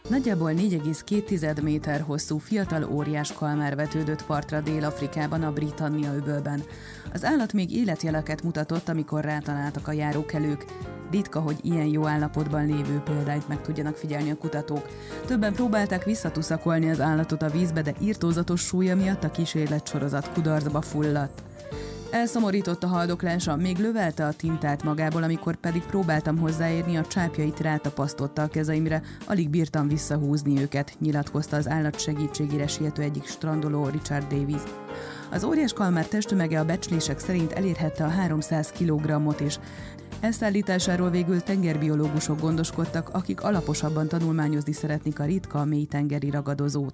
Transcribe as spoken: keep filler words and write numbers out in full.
Nagyjából négy egész két méter hosszú fiatal óriás kalmár vetődött partra Dél-Afrikában a Britannia-öbölben. Az állat még életjeleket mutatott, amikor rátaláltak a járókelők. Ritka, hogy ilyen jó állapotban lévő példányt meg tudjanak figyelni a kutatók. Többen próbálták visszatuszakolni az állatot a vízbe, de irtózatos súlya miatt a kísérletsorozat kudarcba fulladt. Elszomorított a haldoklása, még lövelte a tintát magából, amikor pedig próbáltam hozzáérni, a csápjait rátapasztotta a kezeimre, alig bírtam visszahúzni őket, nyilatkozta az állat segítségére siető egyik strandoló, Richard Davies. Az óriás kalmár testtömege a becslések szerint elérhette a háromszáz kilogrammot is. Elszállításáról végül tengerbiológusok gondoskodtak, akik alaposabban tanulmányozni szeretnék a ritka mélytengeri ragadozót.